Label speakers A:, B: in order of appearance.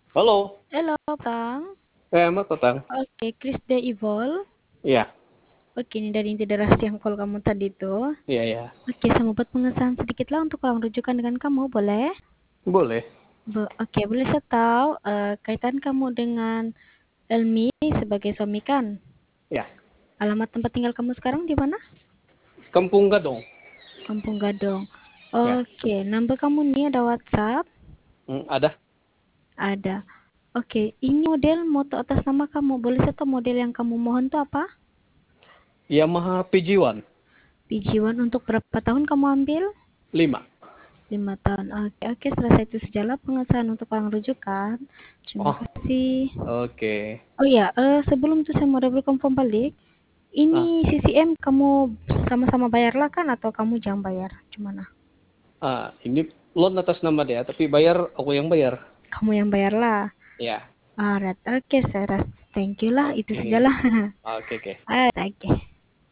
A: Halo,
B: Halo, Bang.
A: Mat Tatang.
B: Oke, Chris the Evil.
A: Iya,
B: Oke, ini dari inti deras yang call kamu tadi tuh.
A: iya, iya.
B: Oke, saya mau buat pengesahan sedikit lah untuk uang rujukan dengan kamu, boleh?
A: Boleh.
B: Oke, boleh saya tahu kaitan kamu dengan Elmi sebagai suami kan?
A: Ya,
B: Alamat tempat tinggal kamu sekarang di mana?
A: Kampung Gadong.
B: Kampung Gadong.
A: Ya,
B: Oke, nomor kamu nih ada WhatsApp?
A: ada
B: Ada. Oke, ini model motor atas nama kamu. Boleh saya tahu model yang kamu mohon tuh apa?
A: Yamaha PG1
B: PG1 untuk berapa tahun kamu ambil?
A: 5.
B: 5 tahun. Oke, oke, selesai itu sajalah pengesahan untuk uang rujukan. Terima
A: Oh,
B: kasih.
A: oke.
B: Oh ya, sebelum itu saya mau double confirm balik. Ini
A: Ah,
B: CCM kamu sama-sama bayarlah kan atau kamu jangan bayar? Gimana?
A: ini loan atas nama dia, tapi bayar aku yang bayar.
B: Kamu yang bayarlah.
A: Ya,
B: Alright, oke, saya rasa thank you lah, itu
A: oke.
B: sajalah.
A: Oke, oke.
B: Alright, oke.